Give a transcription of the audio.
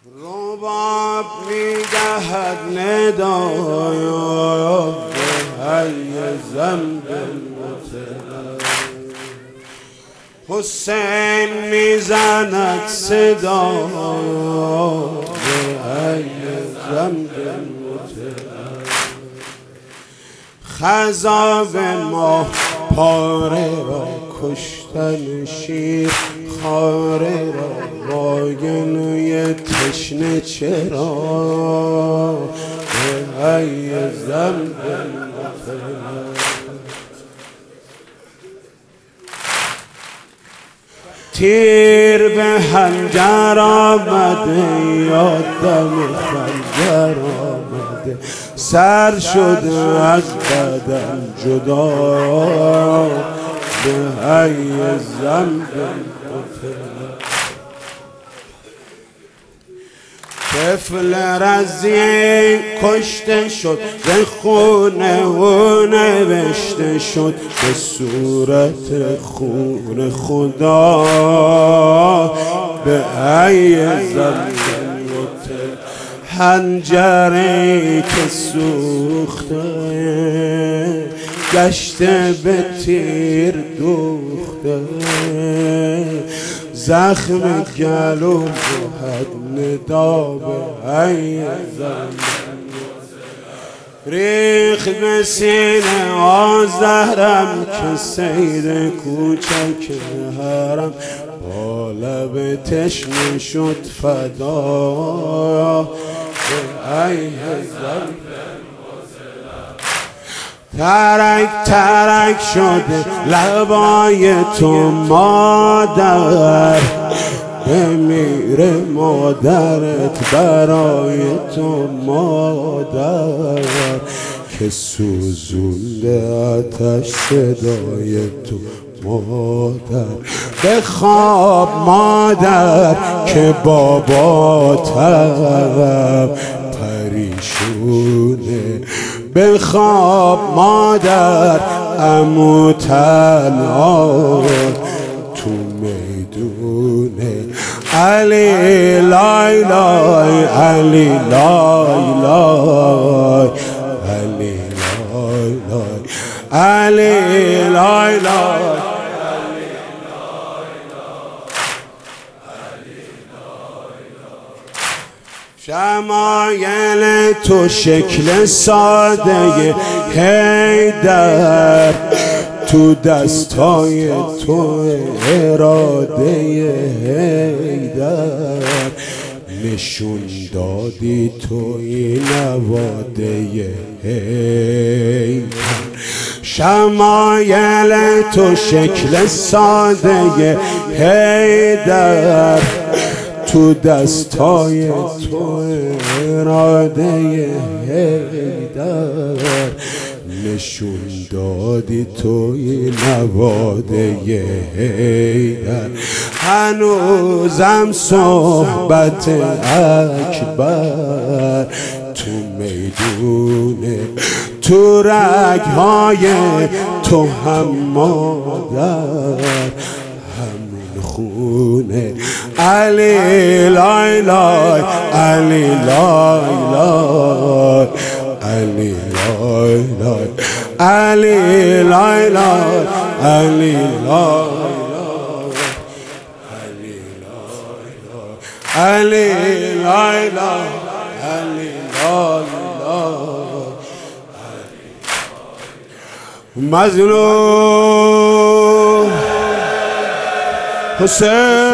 رباب میدهد ندایا به حی ذنب المطلب، حسین میزند صدا به حی ذنب المطلب. خضاب ما پاره را کشتن شیر خاره را واگنوی تشنه چرا به حی ذنب المطلب. تیر به حنجر آمده یادم خنجر آمده، سر شده از بدن جدا به حی ذنب المطلب. طفل رضی کشته شد به خونه و نوشته شد به صورت خون خدا به حی ذنب المطلب. حنجری که سوخته گشته به تیر دوخته، زخم گلو بود ندا به حی ذنب. ریخ به سینه آزهرم که سیر کوچک حرم، با لب تشنه شد فدا به حی ذنب. ترک ترک شده لبای تو مادر، بمیره مادرت برای تو مادر، که سوزونده آتش صدای تو مادر. بخواب مادر که باباتم پریشونه، بخواب مادر عمو تنها تو میدونه. علی لای لای علی لای لای علی لای لای علی لای لای. شمایل تو شکل ساده حیدر، تو دستای تو اراده حیدر، نشون دادی توی نواده حیدر. شمایل تو شکل ساده حیدر، تو دستای تو اراده حیدر، نشون دادی توی نواده حیدر. هنوزم صحبت اکبر تو میدونه، تو رگهای تو هم مادر همین خونه. علی لای لای علی لای لای علی لای لای علی لای لای علی لای علی لای لای علی لای لای. مظلوم حسین